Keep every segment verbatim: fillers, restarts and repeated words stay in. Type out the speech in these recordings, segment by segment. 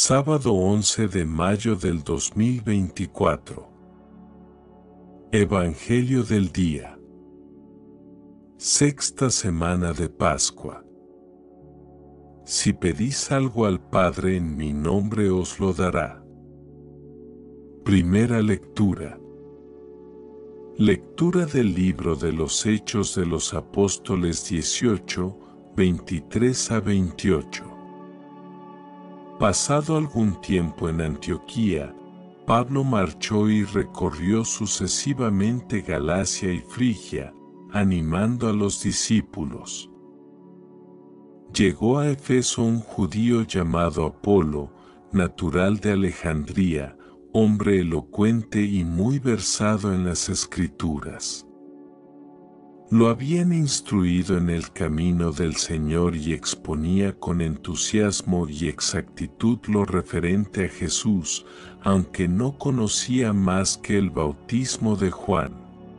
Sábado once de mayo del dos mil veinticuatro. Evangelio del día. Sexta semana de Pascua. Si pedís algo al Padre en mi nombre os lo dará. Primera lectura. Lectura del libro de los Hechos de los Apóstoles dieciocho, veintitrés a veintiocho. Pasado algún tiempo en Antioquía, Pablo marchó y recorrió sucesivamente Galacia y Frigia, animando a los discípulos. Llegó a Éfeso un judío llamado Apolo, natural de Alejandría, hombre elocuente y muy versado en las Escrituras. Lo habían instruido en el camino del Señor y exponía con entusiasmo y exactitud lo referente a Jesús, aunque no conocía más que el bautismo de Juan.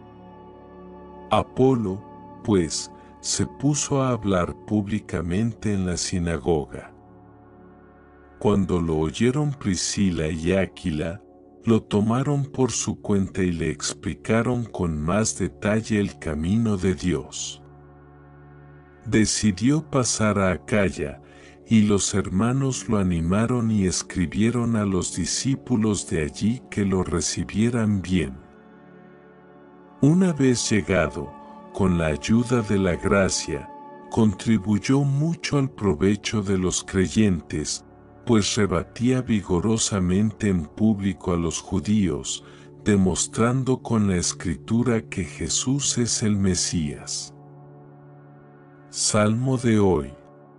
Apolo, pues, se puso a hablar públicamente en la sinagoga. Cuando lo oyeron Priscila y Áquila, lo tomaron por su cuenta y le explicaron con más detalle el camino de Dios. Decidió pasar a Acaya, y los hermanos lo animaron y escribieron a los discípulos de allí que lo recibieran bien. Una vez llegado, con la ayuda de la gracia, contribuyó mucho al provecho de los creyentes, pues rebatía vigorosamente en público a los judíos, demostrando con la Escritura que Jesús es el Mesías. Salmo de hoy.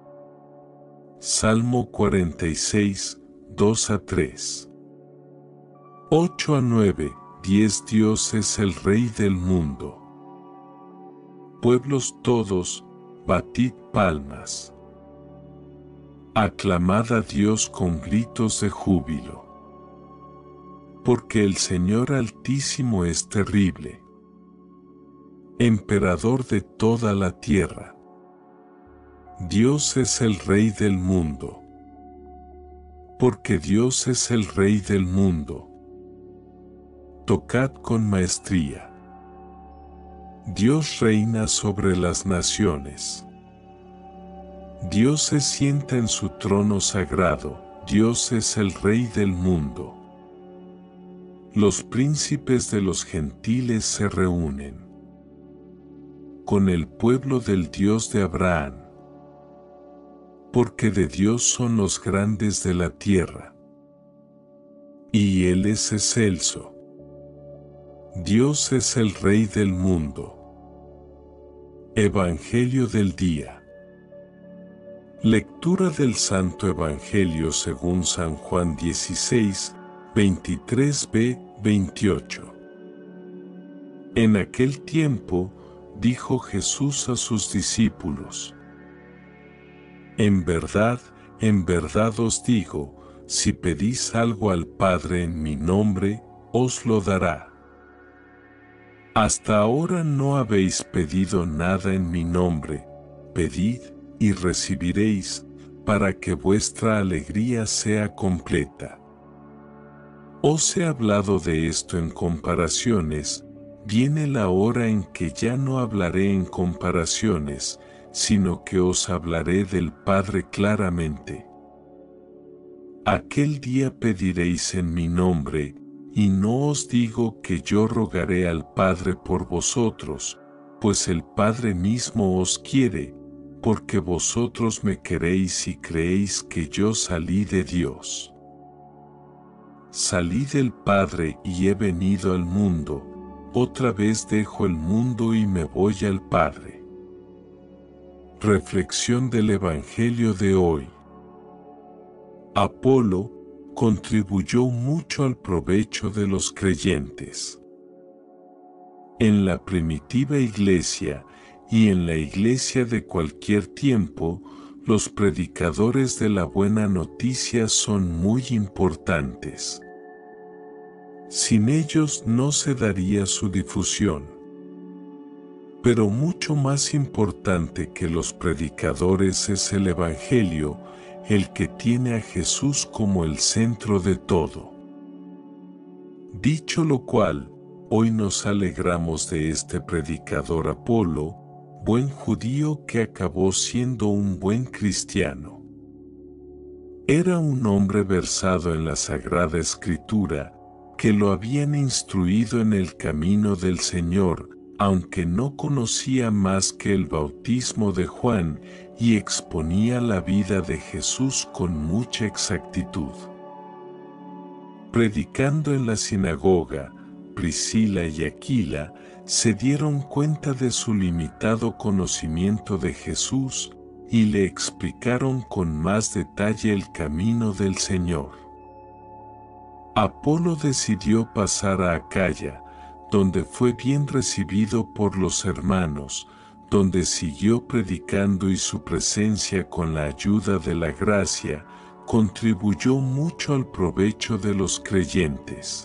Salmo cuarenta y seis, dos a tres. ocho a nueve, diez Dios es el Rey del mundo. Pueblos todos, batid palmas. Aclamad a Dios con gritos de júbilo. Porque el Señor Altísimo es terrible, emperador de toda la tierra. Dios es el Rey del mundo. Porque Dios es el Rey del mundo. Tocad con maestría. Dios reina sobre las naciones. Dios se sienta en su trono sagrado, Dios es el Rey del mundo. Los príncipes de los gentiles se reúnen con el pueblo del Dios de Abraham. Porque de Dios son los grandes de la tierra, y Él es excelso. Dios es el Rey del mundo. Evangelio del día. Lectura del Santo Evangelio según San Juan dieciséis, veintitrés b, veintiocho. En aquel tiempo, dijo Jesús a sus discípulos: En verdad, en verdad os digo, si pedís algo al Padre en mi nombre, os lo dará. Hasta ahora no habéis pedido nada en mi nombre, pedid y recibiréis, para que vuestra alegría sea completa. Os he hablado de esto en comparaciones, viene la hora en que ya no hablaré en comparaciones, sino que os hablaré del Padre claramente. Aquel día pediréis en mi nombre, y no os digo que yo rogaré al Padre por vosotros, pues el Padre mismo os quiere, porque vosotros me queréis y creéis que yo salí de Dios. Salí del Padre y he venido al mundo, otra vez dejo el mundo y me voy al Padre. Reflexión del Evangelio de hoy. Apolo contribuyó mucho al provecho de los creyentes. En la primitiva iglesia, y en la iglesia de cualquier tiempo, los predicadores de la buena noticia son muy importantes. Sin ellos no se daría su difusión. Pero mucho más importante que los predicadores es el Evangelio, el que tiene a Jesús como el centro de todo. Dicho lo cual, hoy nos alegramos de este predicador Apolo, buen judío que acabó siendo un buen cristiano. Era un hombre versado en la Sagrada Escritura, que lo habían instruido en el camino del Señor, aunque no conocía más que el bautismo de Juan, y exponía la vida de Jesús con mucha exactitud. Predicando en la sinagoga, Priscila y Aquila se dieron cuenta de su limitado conocimiento de Jesús y le explicaron con más detalle el camino del Señor. Apolo decidió pasar a Acaya, donde fue bien recibido por los hermanos, donde siguió predicando y su presencia con la ayuda de la gracia contribuyó mucho al provecho de los creyentes.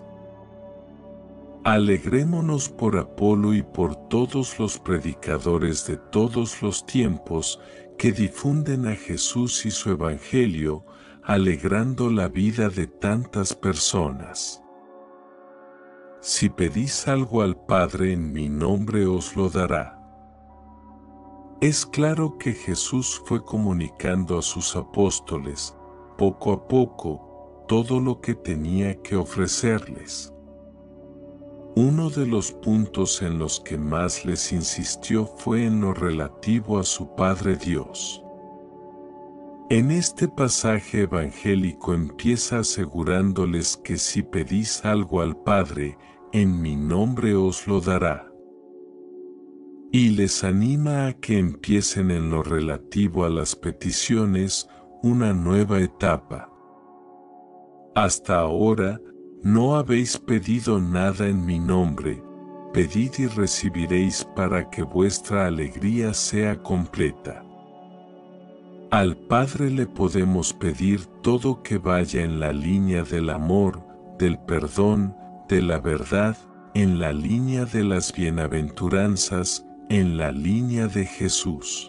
Alegrémonos por Apolo y por todos los predicadores de todos los tiempos que difunden a Jesús y su Evangelio, alegrando la vida de tantas personas. Si pedís algo al Padre en mi nombre os lo dará. Es claro que Jesús fue comunicando a sus apóstoles, poco a poco, todo lo que tenía que ofrecerles. Uno de los puntos en los que más les insistió fue en lo relativo a su Padre Dios. En este pasaje evangélico empieza asegurándoles que si pedís algo al Padre, en mi nombre os lo dará. Y les anima a que empiecen en lo relativo a las peticiones, una nueva etapa. Hasta ahora, no habéis pedido nada en mi nombre, pedid y recibiréis para que vuestra alegría sea completa. Al Padre le podemos pedir todo que vaya en la línea del amor, del perdón, de la verdad, en la línea de las bienaventuranzas, en la línea de Jesús.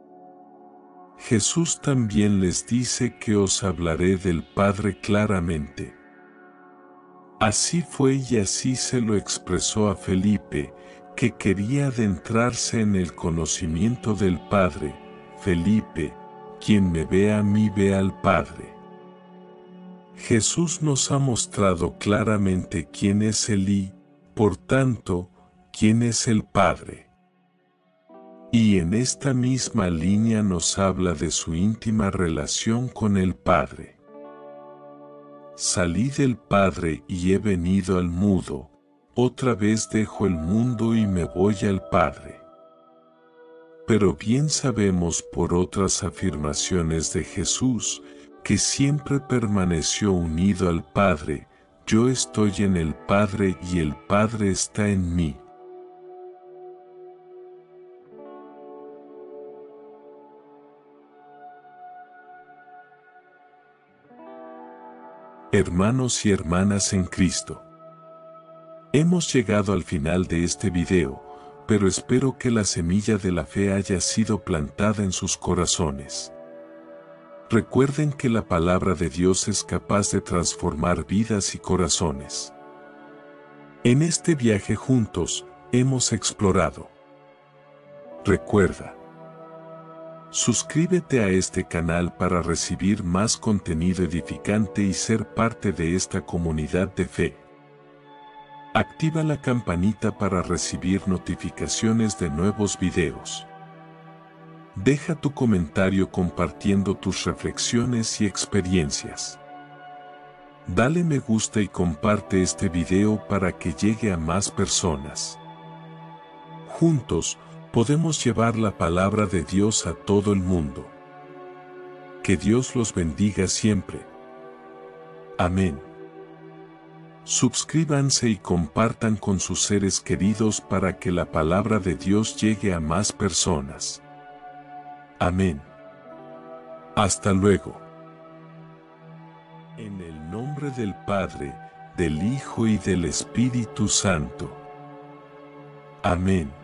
Jesús también les dice que os hablaré del Padre claramente. Así fue y así se lo expresó a Felipe, que quería adentrarse en el conocimiento del Padre. Felipe, quien me ve a mí ve al Padre. Jesús nos ha mostrado claramente quién es Él y, por tanto, quién es el Padre. Y en esta misma línea nos habla de su íntima relación con el Padre. Salí del Padre y he venido al mundo, otra vez dejo el mundo y me voy al Padre. Pero bien sabemos por otras afirmaciones de Jesús, que siempre permaneció unido al Padre, yo estoy en el Padre y el Padre está en mí. Hermanos y hermanas en Cristo, hemos llegado al final de este video, pero espero que la semilla de la fe haya sido plantada en sus corazones. Recuerden que la palabra de Dios es capaz de transformar vidas y corazones. En este viaje juntos, hemos explorado. Recuerda. Suscríbete a este canal para recibir más contenido edificante y ser parte de esta comunidad de fe. Activa la campanita para recibir notificaciones de nuevos videos. Deja tu comentario compartiendo tus reflexiones y experiencias. Dale me gusta y comparte este video para que llegue a más personas. Juntos, podemos llevar la palabra de Dios a todo el mundo. Que Dios los bendiga siempre. Amén. Suscríbanse y compartan con sus seres queridos para que la palabra de Dios llegue a más personas. Amén. Hasta luego. En el nombre del Padre, del Hijo y del Espíritu Santo. Amén.